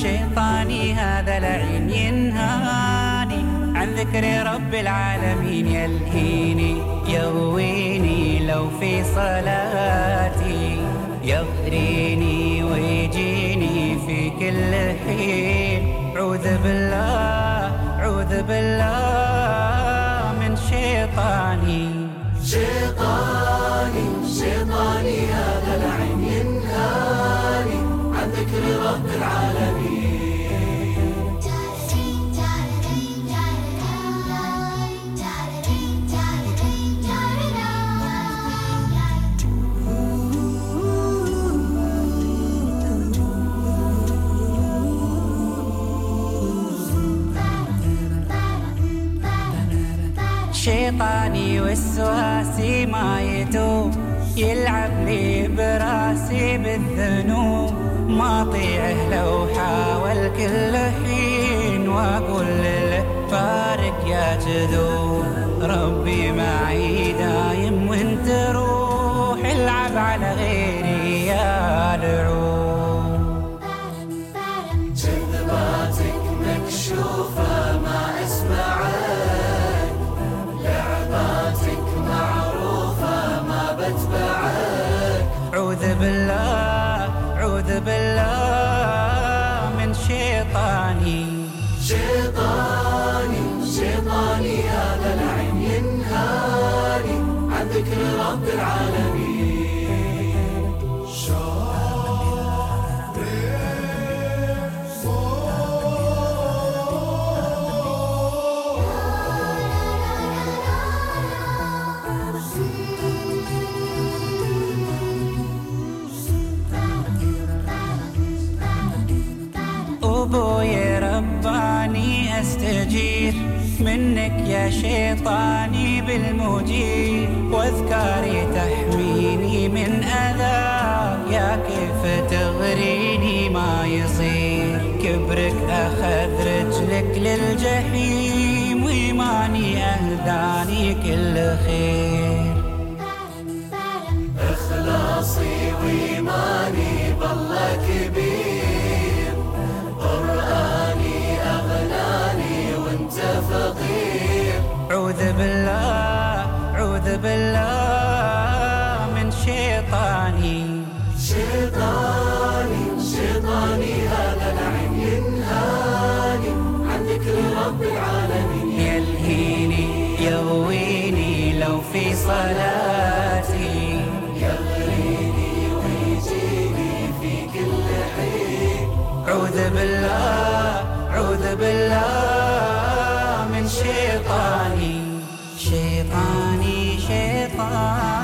شيطاني هذا لعين ينهاني عن ذكر رب العالمين، يلهيني يغويني لو في صلاتي، يغريني ويجيني في كل حين. عوذ بالله عوذ بالله من شيطاني. شيطاني هذا لعين ينهاني عن ذكر رب العالمين. شيطاني وسواسي ما يتوب، يلعب لي براسي بالذنوب، ما طيعه لو حاول كل حين، واقول له فارق يا جذوب. ربي معي دايم وانت روح، العب على غيري يا لعوب. جذباتك مكشوفة ما اسمعك، لعباتك معروفة ما بتبعك. عوذ بالله عوذ بالله من شيطاني. شيطاني هذا لعين ينهاني عن ذكر رب العالمين. أبوي رباني أستجير منك يا شيطاني بالمجير، واذكاري تحميني من أذى، يا كيف تغريني ما يصير. كبرك أخذ رجلك للجحيم، وإيماني أهداني كل خير. إخلاصي وإيماني بالله كبير، قرآني أغناني وانت فقير. عوذ بالله عوذ بالله من شيطاني. شيطاني هذا لعين ينهاني عن ذكر رب العالمين. يلهيني يغويني لو في صلاتي، يغريني ويجيني في كل حين. عوذ بالله عوذ بالله من شيطاني. شيطاني